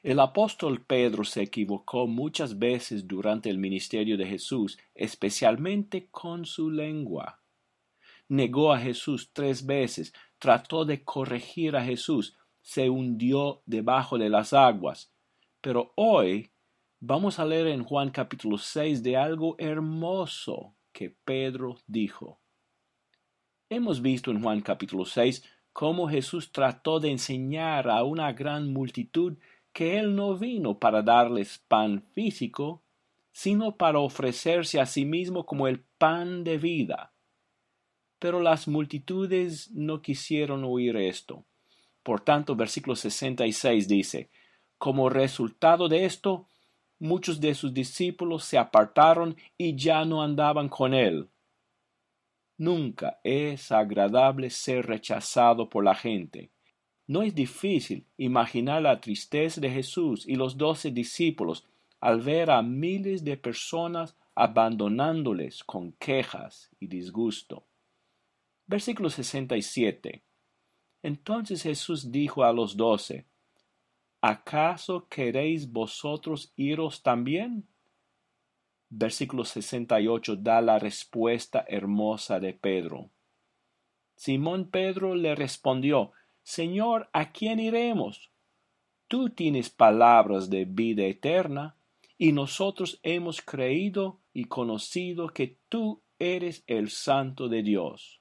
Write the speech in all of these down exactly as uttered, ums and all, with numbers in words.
El apóstol Pedro se equivocó muchas veces durante el ministerio de Jesús, especialmente con su lengua. Negó a Jesús tres veces, trató de corregir a Jesús, se hundió debajo de las aguas. Pero hoy vamos a leer en Juan capítulo seis de algo hermoso que Pedro dijo. Hemos visto en Juan capítulo seis cómo Jesús trató de enseñar a una gran multitud que Él no vino para darles pan físico, sino para ofrecerse a sí mismo como el pan de vida. Pero las multitudes no quisieron oír esto. Por tanto, versículo sesenta y seis dice, como resultado de esto, muchos de sus discípulos se apartaron y ya no andaban con Él. Nunca es agradable ser rechazado por la gente. No es difícil imaginar la tristeza de Jesús y los doce discípulos al ver a miles de personas abandonándoles con quejas y disgusto. Versículo sesenta y siete. Entonces Jesús dijo a los doce, ¿acaso queréis vosotros iros también? Versículo sesenta y ocho da la respuesta hermosa de Pedro. Simón Pedro le respondió, Señor, ¿a quién iremos? Tú tienes palabras de vida eterna, y nosotros hemos creído y conocido que tú eres el Santo de Dios.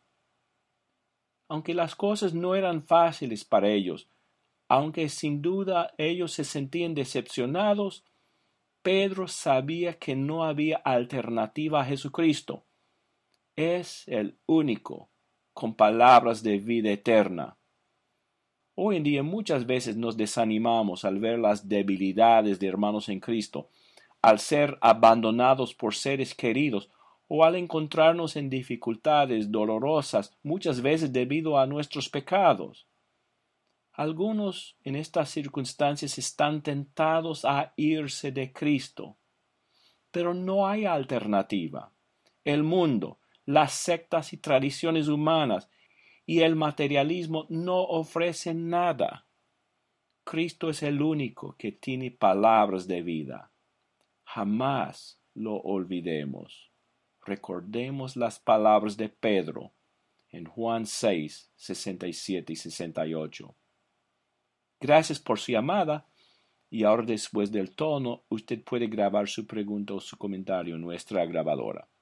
Aunque las cosas no eran fáciles para ellos, aunque sin duda ellos se sentían decepcionados, Pedro sabía que no había alternativa a Jesucristo. Es el único con palabras de vida eterna. Hoy en día muchas veces nos desanimamos al ver las debilidades de hermanos en Cristo, al ser abandonados por seres queridos o al encontrarnos en dificultades dolorosas, muchas veces debido a nuestros pecados. Algunos en estas circunstancias están tentados a irse de Cristo, pero no hay alternativa. El mundo, las sectas y tradiciones humanas y el materialismo no ofrecen nada. Cristo es el único que tiene palabras de vida. Jamás lo olvidemos. Recordemos las palabras de Pedro en Juan seis, sesenta y siete y sesenta y ocho. Gracias por su llamada y ahora después del tono usted puede grabar su pregunta o su comentario en nuestra grabadora.